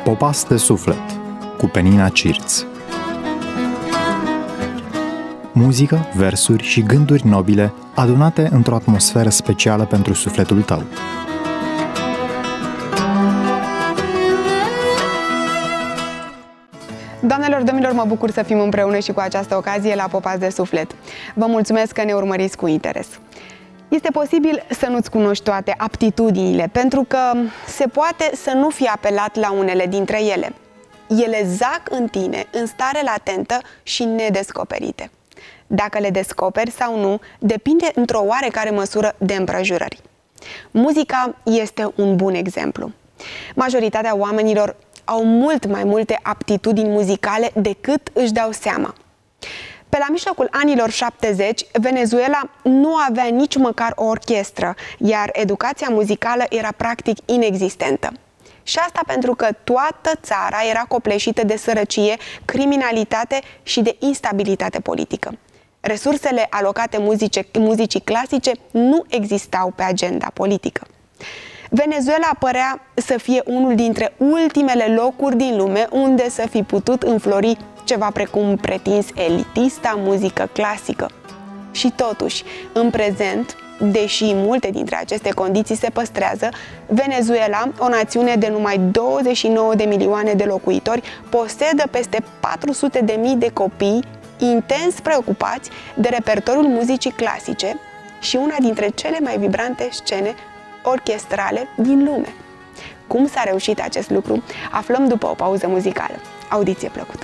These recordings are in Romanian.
Popas de suflet cu Penina Cirț. Muzică, versuri și gânduri nobile adunate într-o atmosferă specială pentru sufletul tău. Doamnelor, domnilor, mă bucur să fim împreună și cu această ocazie la Popas de suflet. Vă mulțumesc că ne urmăriți cu interes. Este posibil să nu-ți cunoști toate aptitudinile, pentru că se poate să nu fii apelat la unele dintre ele. Ele zac în tine, în stare latentă și nedescoperite. Dacă le descoperi sau nu, depinde într-o oarecare măsură de împrejurări. Muzica este un bun exemplu. Majoritatea oamenilor au mult mai multe aptitudini muzicale decât își dau seama. Pe la mijlocul anilor 70, Venezuela nu avea nici măcar o orchestră, iar educația muzicală era practic inexistentă. Și asta pentru că toată țara era copleșită de sărăcie, criminalitate și de instabilitate politică. Resursele alocate muzicii clasice nu existau pe agenda politică. Venezuela părea să fie unul dintre ultimele locuri din lume unde să fi putut înflori ceva precum pretins elitista muzică clasică. Și totuși, în prezent, deși multe dintre aceste condiții se păstrează, Venezuela, o națiune de numai 29 de milioane de locuitori, posedă peste 400.000 de copii intens preocupați de repertoriul muzicii clasice și una dintre cele mai vibrante scene orchestrale din lume. Cum s-a reușit acest lucru? Aflăm după o pauză muzicală. Audiție plăcută!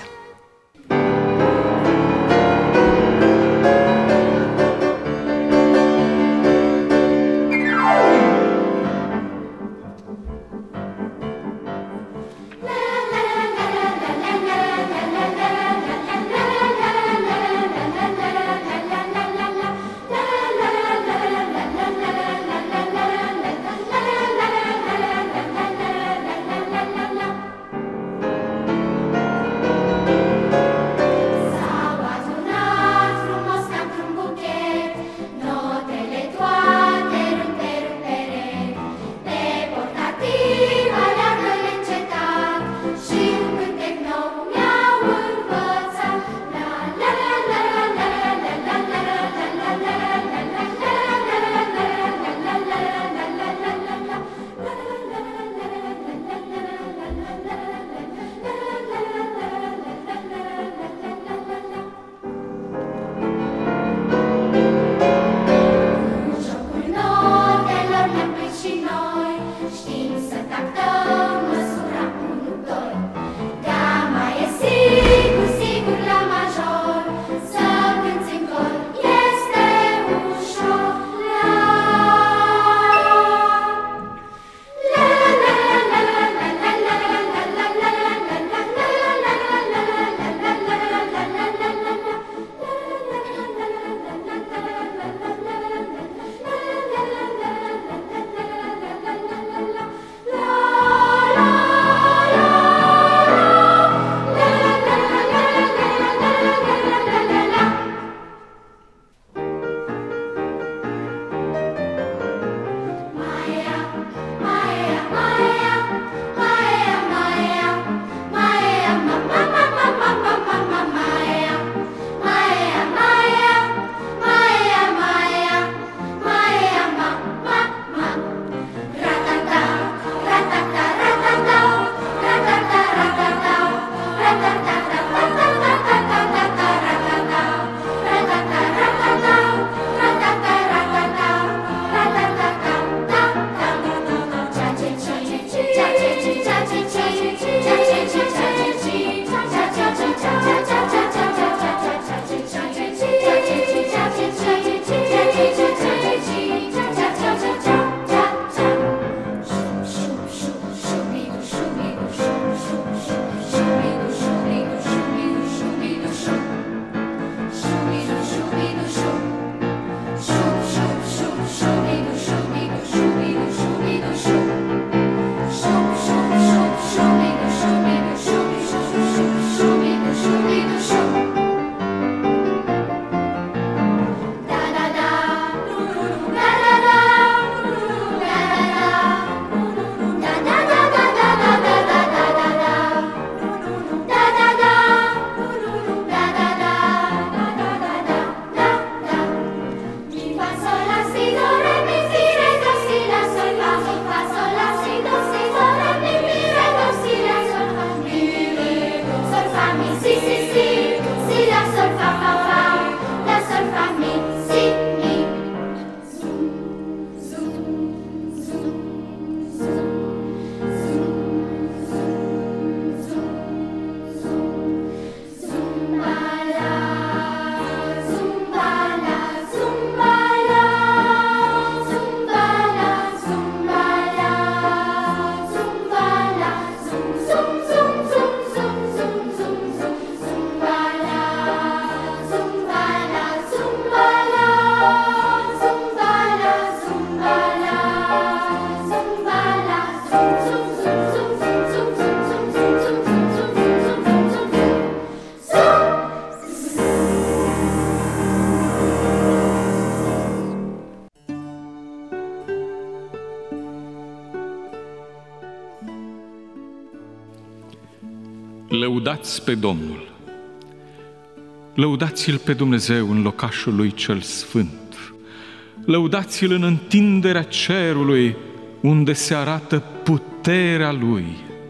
Lăudați pe Domnul! Lăudați-L pe Dumnezeu în locașul Lui cel Sfânt! Lăudați-L în întinderea cerului, unde se arată puterea Lui!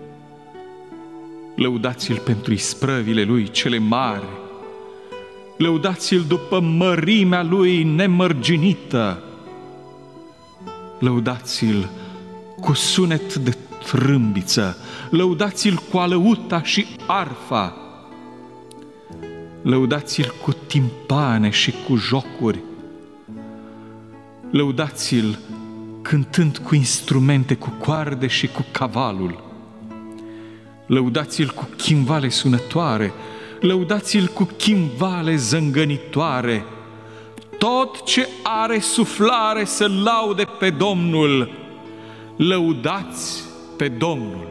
Lăudați-L pentru isprăvile Lui cele mari! Lăudați-L după mărimea Lui nemărginită! Lăudați-L cu sunet de trâmbiță, lăudați-L cu alăuta și arfa, lăudați-L cu timpane și cu jocuri, lăudați-L cântând cu instrumente, cu coarde și cu cavalul, lăudați-L cu chimvale sunătoare, lăudați-L cu chimvale zângănitoare. Tot ce are suflare să laude pe Domnul, lăudați pe Domnul!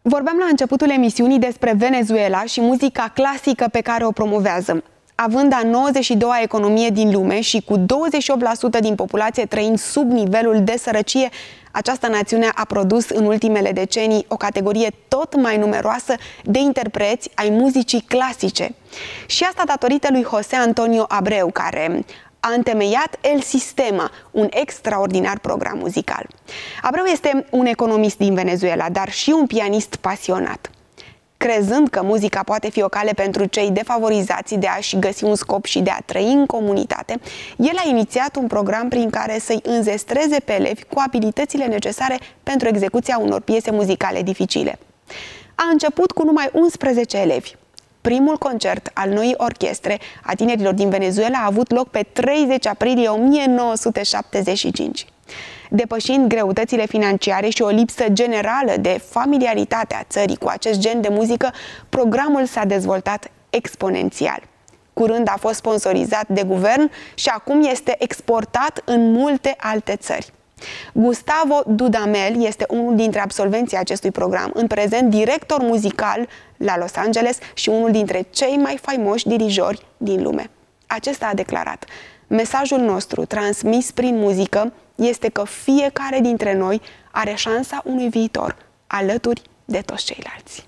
Vorbeam la începutul emisiunii despre Venezuela și muzica clasică pe care o promovează. Având a 92-a economie din lume și cu 28% din populație trăind sub nivelul de sărăcie, această națiune a produs în ultimele decenii o categorie tot mai numeroasă de interpreți ai muzicii clasice. Și asta datorită lui José Antonio Abreu, care a întemeiat El Sistema, un extraordinar program muzical. Abreu este un economist din Venezuela, dar și un pianist pasionat. Crezând că muzica poate fi o cale pentru cei defavorizați de a-și găsi un scop și de a trăi în comunitate, el a inițiat un program prin care să-i înzestreze pe elevi cu abilitățile necesare pentru execuția unor piese muzicale dificile. A început cu numai 11 elevi. Primul concert al noii orchestre a tinerilor din Venezuela a avut loc pe 30 aprilie 1975. Depășind greutățile financiare și o lipsă generală de familiaritate a țării cu acest gen de muzică, programul s-a dezvoltat exponențial. Curând a fost sponsorizat de guvern și acum este exportat în multe alte țări. Gustavo Dudamel este unul dintre absolvenții acestui program, în prezent director muzical la Los Angeles și unul dintre cei mai faimoși dirijori din lume. Acesta a declarat: mesajul nostru transmis prin muzică este că fiecare dintre noi are șansa unui viitor alături de toți ceilalți.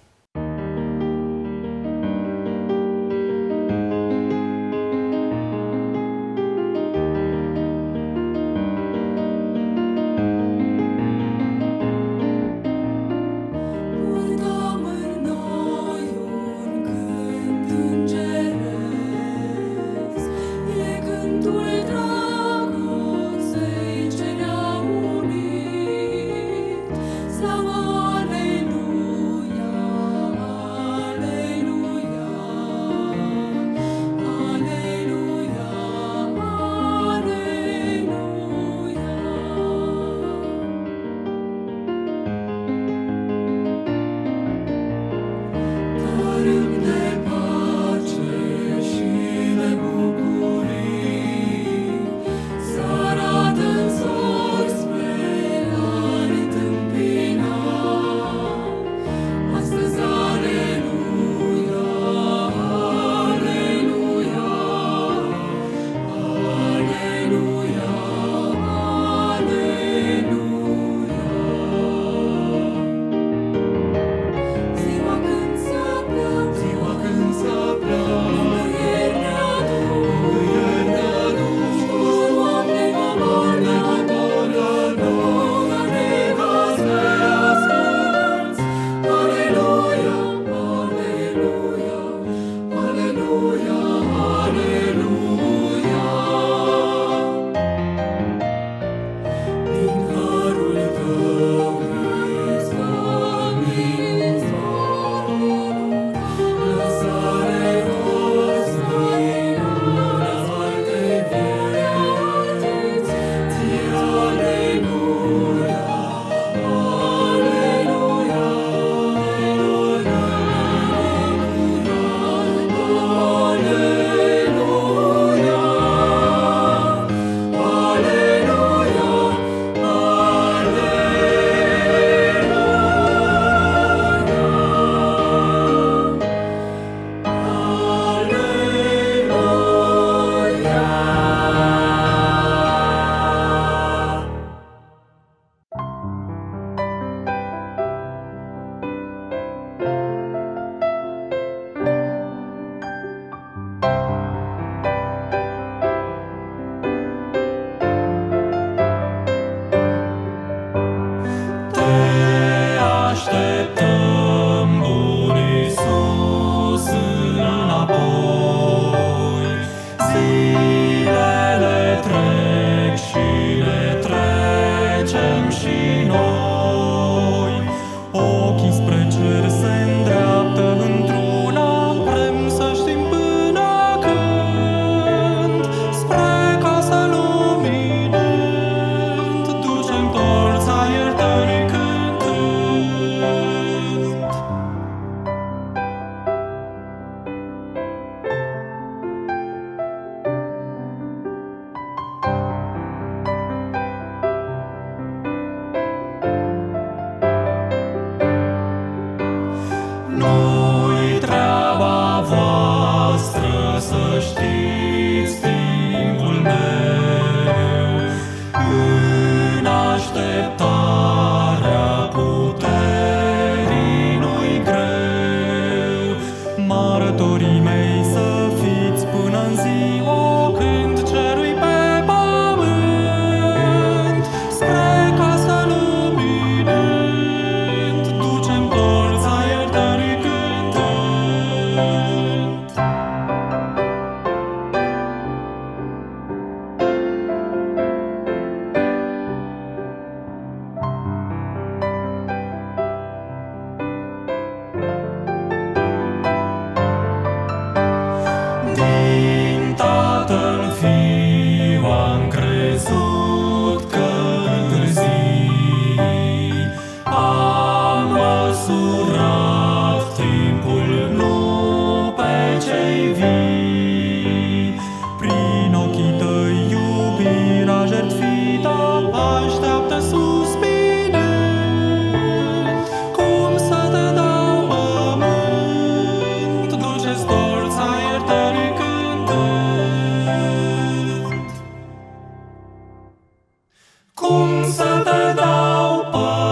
Cum să te dau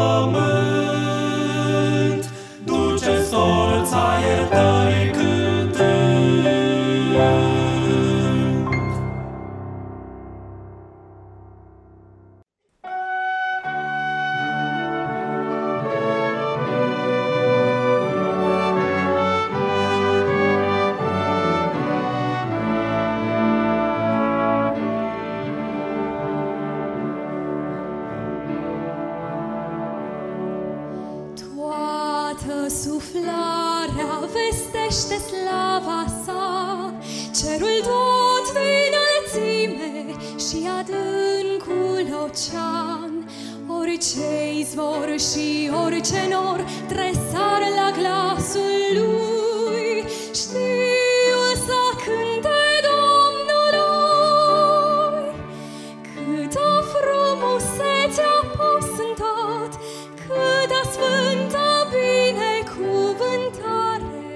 pământ, duce sorța iertării cântând. Suflarea vestește slava sa, cerul tot de înălțime și adâncul ocean. Orice izvor și orice nor tresar la glasul lui, știu să cânte Domnului. Câtă frumusețe a posântat, câtă sfântă binecuvântare,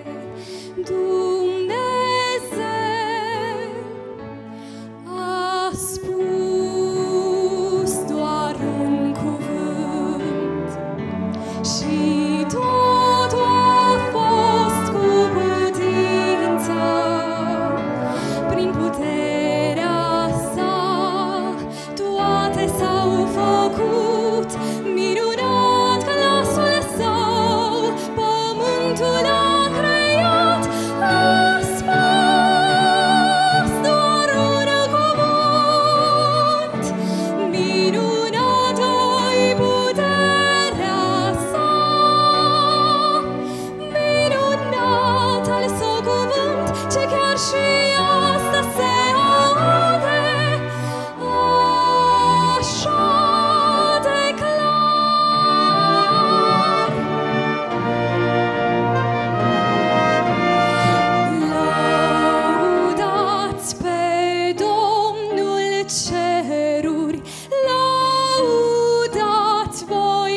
Dumnezeu a spus doar un cuvânt și totul a fost cu putință. Prin puterea sa toate s-au făcut, minunat glasul său pământul a creat. A spus doar un cuvânt, minunată-i puterea sa, minunat al său cuvânt, ce chiar și astăzi se aude așa de clar. Lăudați pe Domnul ceruri, lăudați voi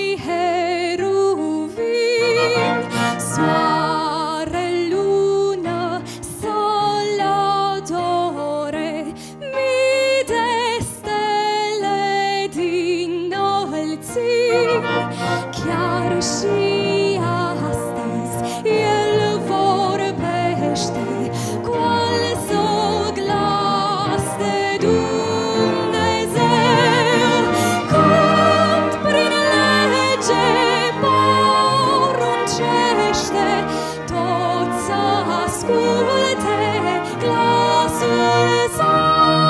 heruvimi, soare, lună să-l adore, mii de stele din înălțimi. Chiar și astăzi El vorbește cu al său glas de Dumnezeu. Când prin lege poruncește, tot să asculte glasul său.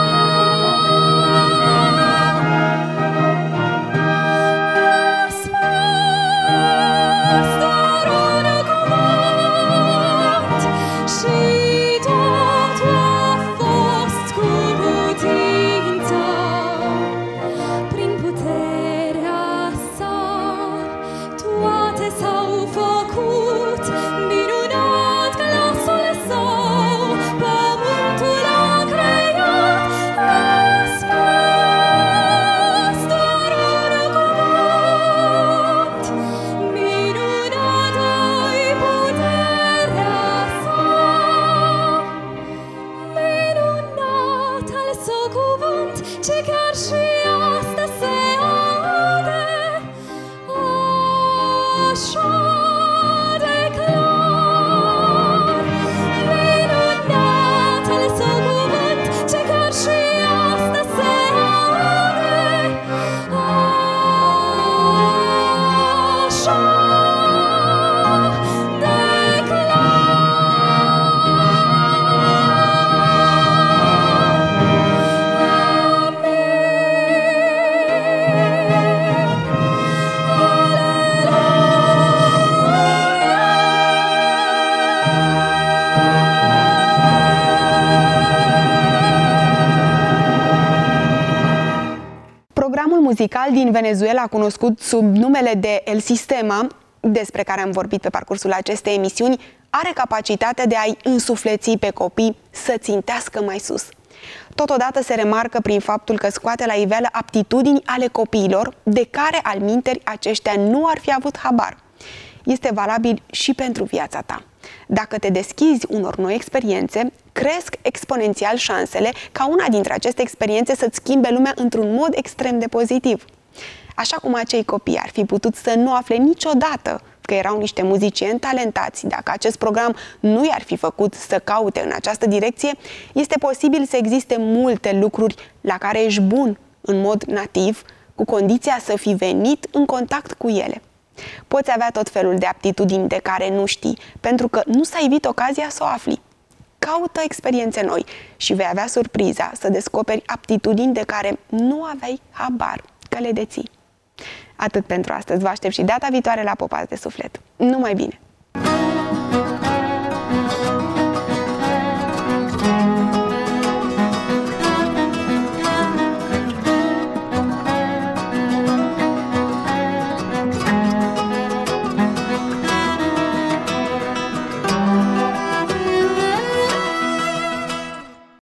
A spus doar un cuvânt și totul a fost cu putință. Prin puterea sa toate s-au făcut, minunat glasul său pământul a creat. A spus doar un cuvânt, minunată-i puterea sa, minunat al său cuvânt, ce chiar și astăzi se aude așa de clar. Minunat al său cuvânt, ce chiar și astăzi se aude așa de Programul muzical din Venezuela, cunoscut sub numele de El Sistema, despre care am vorbit pe parcursul acestei emisiuni, are capacitatea de a-i însufleți pe copii să țintească mai sus. Totodată se remarcă prin faptul că scoate la iveală aptitudini ale copiilor de care alminteri aceștia nu ar fi avut habar. Este valabil și pentru viața ta. Dacă te deschizi unor noi experiențe, cresc exponențial șansele ca una dintre aceste experiențe să-ți schimbe lumea într-un mod extrem de pozitiv. Așa cum acei copii ar fi putut să nu afle niciodată că erau niște muzicieni talentați, dacă acest program nu i-ar fi făcut să caute în această direcție, este posibil să existe multe lucruri la care ești bun în mod nativ, cu condiția să fi venit în contact cu ele. Poți avea tot felul de aptitudini de care nu știi, pentru că nu s-a ivit ocazia să o afli. Caută experiențe noi și vei avea surpriza să descoperi aptitudini de care nu aveai habar că le deții. Atât pentru astăzi, vă aștept și data viitoare la Popați de Suflet. Numai bine!